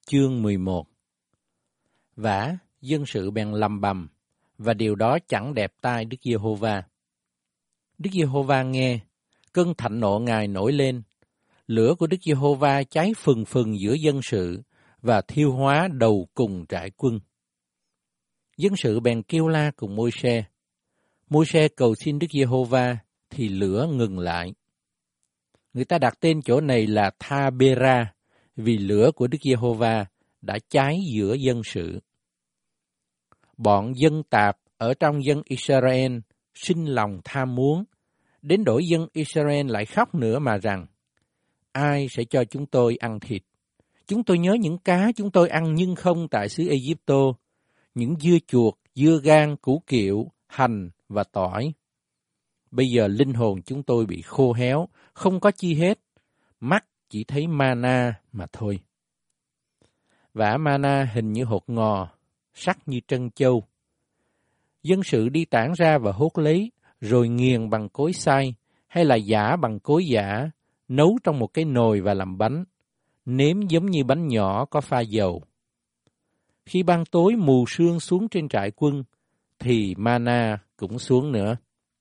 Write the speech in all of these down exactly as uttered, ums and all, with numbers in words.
Chương mười một. Vả, dân sự bèn lầm bầm, và điều đó chẳng đẹp tai Đức Giê-hô-va. Đức Giê-hô-va nghe, cơn thạnh nộ Ngài nổi lên, lửa của Đức Giê-hô-va cháy phừng phừng giữa dân sự và thiêu hóa đầu cùng trại quân. Dân sự bèn kêu la cùng Môi-se. Môi-se cầu xin Đức Giê-hô-va thì lửa ngừng lại. Người ta đặt tên chỗ này là Tha-bê-ra, vì lửa của Đức Giê-hô-va đã cháy giữa dân sự. Bọn dân tạp ở trong dân Israel sinh lòng tham muốn, đến đổi dân Israel lại khóc nữa mà rằng, ai sẽ cho chúng tôi ăn thịt? Chúng tôi nhớ những cá chúng tôi ăn nhưng không tại xứ Ê-díp-tô, những dưa chuột, dưa gan, củ kiệu, hành và tỏi. Bây giờ linh hồn chúng tôi bị khô héo, không có chi hết, mắt chỉ thấy mana mà thôi. Vả mana hình như hột ngò, sắc như trân châu. Dân sự đi tản ra và hốt lấy, rồi nghiền bằng cối xay, hay là giã bằng cối giã, nấu trong một cái nồi và làm bánh, nếm giống như bánh nhỏ có pha dầu. Khi ban tối mù sương xuống trên trại quân, thì mana cũng xuống nữa.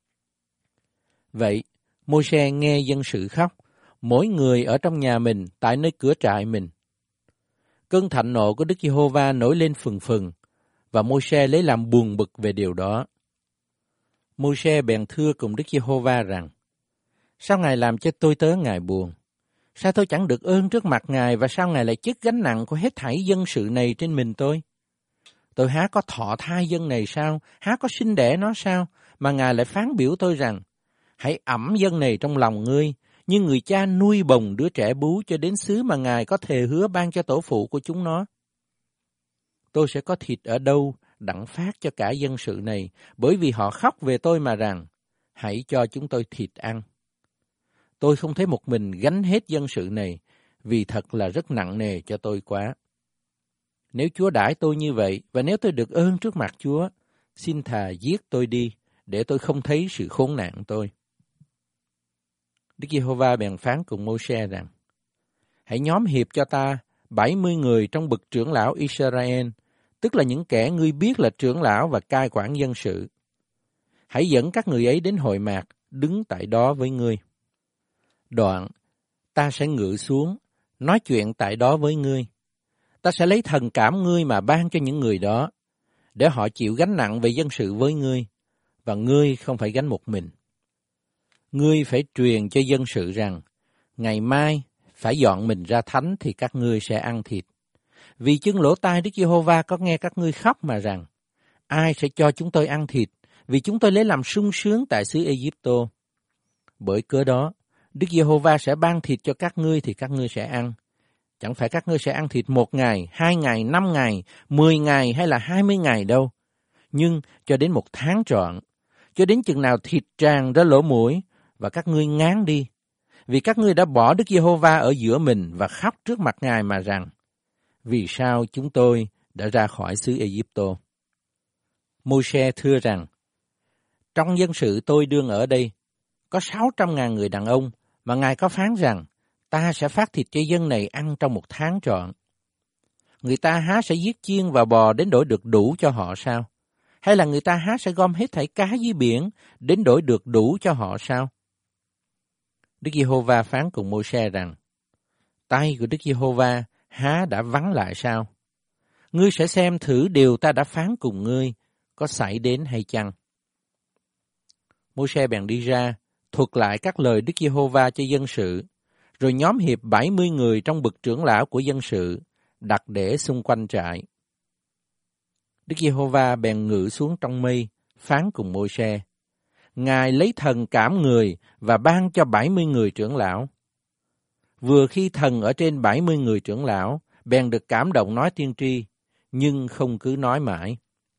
Vậy, Môi-se nghe dân sự khóc, mỗi người ở trong nhà mình, tại nơi cửa trại mình. Cơn thạnh nộ của Đức Giê-hô-va nổi lên phừng phừng, và Môi-se lấy làm buồn bực về điều đó. Môi-se bèn thưa cùng Đức Giê-hô-va rằng, sao Ngài làm cho tôi tớ Ngài buồn? Sao tôi chẳng được ơn trước mặt Ngài, và sao Ngài lại chất gánh nặng của hết thảy dân sự này trên mình tôi? Tôi há có thọ thai dân này sao? Há có sinh đẻ nó sao? Mà Ngài lại phán biểu tôi rằng, hãy ẵm dân này trong lòng ngươi, như người cha nuôi bồng đứa trẻ bú cho đến xứ mà Ngài có thề hứa ban cho tổ phụ của chúng nó. Tôi sẽ có thịt ở đâu đặng phát cho cả dân sự này, bởi vì họ khóc về tôi mà rằng, hãy cho chúng tôi thịt ăn. Tôi không thấy một mình gánh hết dân sự này, vì thật là rất nặng nề cho tôi quá. Nếu Chúa đãi tôi như vậy, và nếu tôi được ơn trước mặt Chúa, xin thà giết tôi đi, để tôi không thấy sự khốn nạn tôi. Đức Giê-hô-va bèn phán cùng Môi-se rằng, hãy nhóm hiệp cho ta bảy mươi người trong bậc trưởng lão Israel, tức là những kẻ ngươi biết là trưởng lão và cai quản dân sự. Hãy dẫn các người ấy đến hội mạc, đứng tại đó với ngươi. Đoạn, ta sẽ ngự xuống, nói chuyện tại đó với ngươi. Ta sẽ lấy thần cảm ngươi mà ban cho những người đó, để họ chịu gánh nặng về dân sự với ngươi, và ngươi không phải gánh một mình. Ngươi phải truyền cho dân sự rằng, ngày mai phải dọn mình ra thánh thì các ngươi sẽ ăn thịt. Vì chứng lỗ tai Đức Giê-hô-va có nghe các ngươi khóc mà rằng, ai sẽ cho chúng tôi ăn thịt, vì chúng tôi lấy làm sung sướng tại xứ Ê-díp-tô. Bởi cớ đó, Đức Giê-hô-va sẽ ban thịt cho các ngươi thì các ngươi sẽ ăn. Chẳng phải các ngươi sẽ ăn thịt một ngày, hai ngày, năm ngày, mười ngày hay là hai mươi ngày đâu. Nhưng cho đến một tháng trọn, cho đến chừng nào thịt tràn ra lỗ mũi, và các ngươi ngán đi. Vì các ngươi đã bỏ Đức Giê-hô-va ở giữa mình và khóc trước mặt Ngài mà rằng, vì sao chúng tôi đã ra khỏi xứ Ê-díp-tô? Môi-se thưa rằng, trong dân sự tôi đương ở đây, có sáu trăm ngàn người đàn ông, mà Ngài có phán rằng, ta sẽ phát thịt cho dân này ăn trong một tháng trọn. Người ta há sẽ giết chiên và bò đến đổi được đủ cho họ sao? Hay là người ta há sẽ gom hết thảy cá dưới biển đến đổi được đủ cho họ sao? Đức Giê-hô-va phán cùng Môi-se rằng, tay của Đức Giê-hô-va há đã vắng lại sao? Ngươi sẽ xem thử điều ta đã phán cùng ngươi, có xảy đến hay chăng? Môi-se bèn đi ra, thuật lại các lời Đức Giê-hô-va cho dân sự, rồi nhóm hiệp bảy mươi người trong bậc trưởng lão của dân sự, đặt để xung quanh trại. Đức Giê-hô-va bèn ngự xuống trong mây, phán cùng Môi-se. Ngài lấy thần cảm người và ban cho bảy mươi người trưởng lão. Vừa khi thần ở trên bảy mươi người trưởng lão, bèn được cảm động nói tiên tri, nhưng không cứ nói mãi.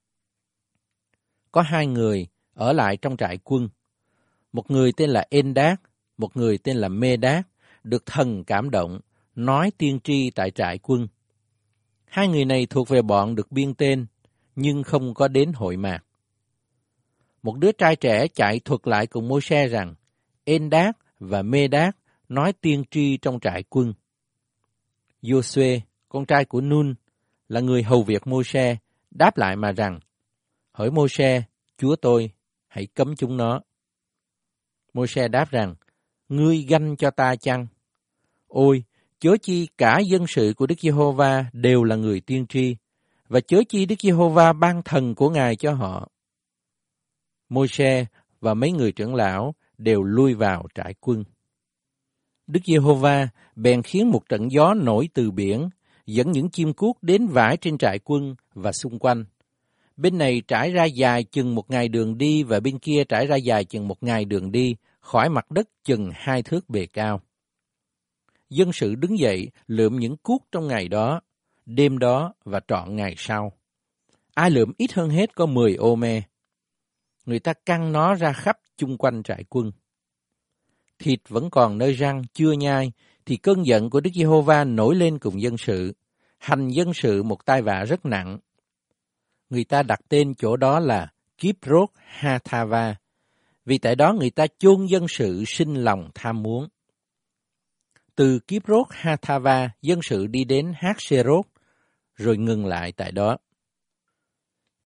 Có hai người ở lại trong trại quân. Một người tên là En-đát, một người tên là Mê-đát, được thần cảm động, nói tiên tri tại trại quân. Hai người này thuộc về bọn được biên tên, nhưng không có đến hội mạc. Một đứa trai trẻ chạy thuật lại cùng Môi-se rằng, En-đát và Mê-đát nói tiên tri trong trại quân. Giô-suê, con trai của Nun, là người hầu việc Mô-se, đáp lại mà rằng, hỡi Mô-se, Chúa tôi, hãy cấm chúng nó. Mô-se đáp rằng, ngươi ganh cho ta chăng? Ôi, chớ chi cả dân sự của Đức Giê-hô-va đều là người tiên tri, và chớ chi Đức Giê-hô-va ban thần của Ngài cho họ. Mô-se và mấy người trưởng lão đều lui vào trại quân. Đức Giê-hô-va bèn khiến một trận gió nổi từ biển, dẫn những chim cuốc đến vãi trên trại quân và xung quanh. Bên này trải ra dài chừng một ngày đường đi, và bên kia trải ra dài chừng một ngày đường đi, khỏi mặt đất chừng hai thước bề cao. Dân sự đứng dậy lượm những cuốc trong ngày đó, đêm đó và trọn ngày sau. Ai lượm ít hơn hết có mười ô me. Người ta căng nó ra khắp chung quanh trại quân. Thịt vẫn còn nơi răng chưa nhai, thì cơn giận của Đức Giê-hô-va nổi lên cùng dân sự, hành dân sự một tai vạ rất nặng. Người ta đặt tên chỗ đó là Kibrot Hathava, vì tại đó người ta chôn dân sự sinh lòng tham muốn. Từ Kibrot Hathava, dân sự đi đến Hát-sê-rốt, rồi ngừng lại tại đó.